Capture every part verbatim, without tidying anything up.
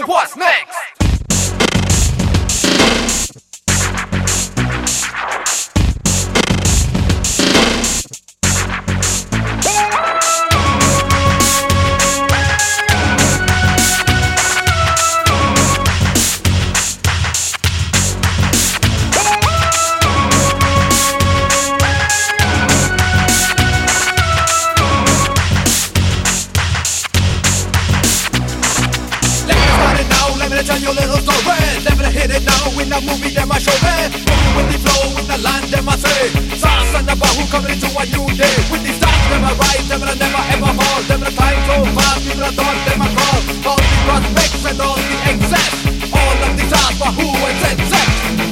what's next? Tell you a little story. Never hit it now in a movie that my show man. Moving with the flow, with the line that I say. Sauce and the Bahu coming into a new day. With the stars, never rise, never, never ever fall. Never time so fast, never thought, never call. All the prospects and all the excess. All of the stars, Bahu and Sensex.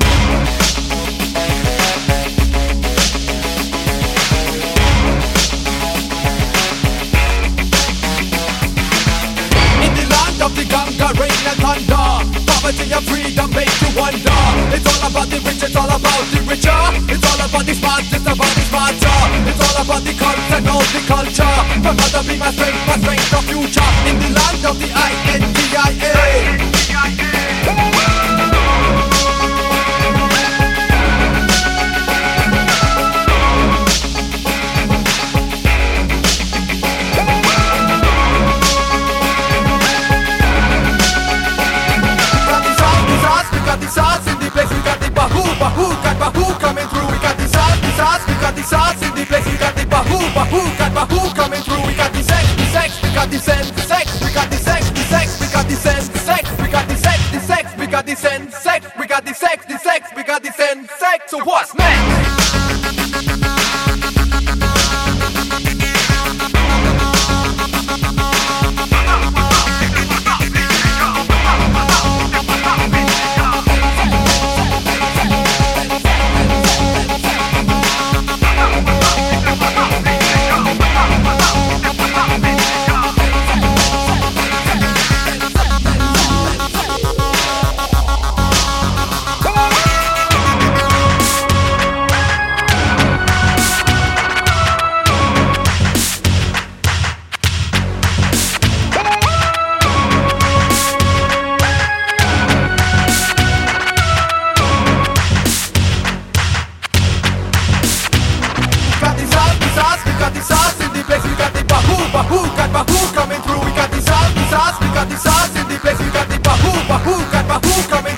In the land of the Ganga, rain and thunder. Poverty and freedom make you wonder. It's all about the rich, it's all about the richer. It's all about the smart, it's about the smarter. It's all about the cult and all the culture. My mother be my strength, my strength of future. In the land of the I N D I A. Sauce in the place, we got the Bahu, Bahu, got Bahu coming through. We got the sauce, the sauce, we got the sauce in the place, we got the Bahu, Bahu, got Bahu coming through. We got the sex, the sex, we got the sense, the sex, we got the sex, the sex, we got the sense, the sex, we got the sex, the sex, we got the sense, sex, we got the sex, the sex, we got the sense, sex. So what's next? Bahu, got Bahu coming through. We got the sauce, the sauce, we got the sauce in the place. We got the Bahu, Bahu, got Bahu coming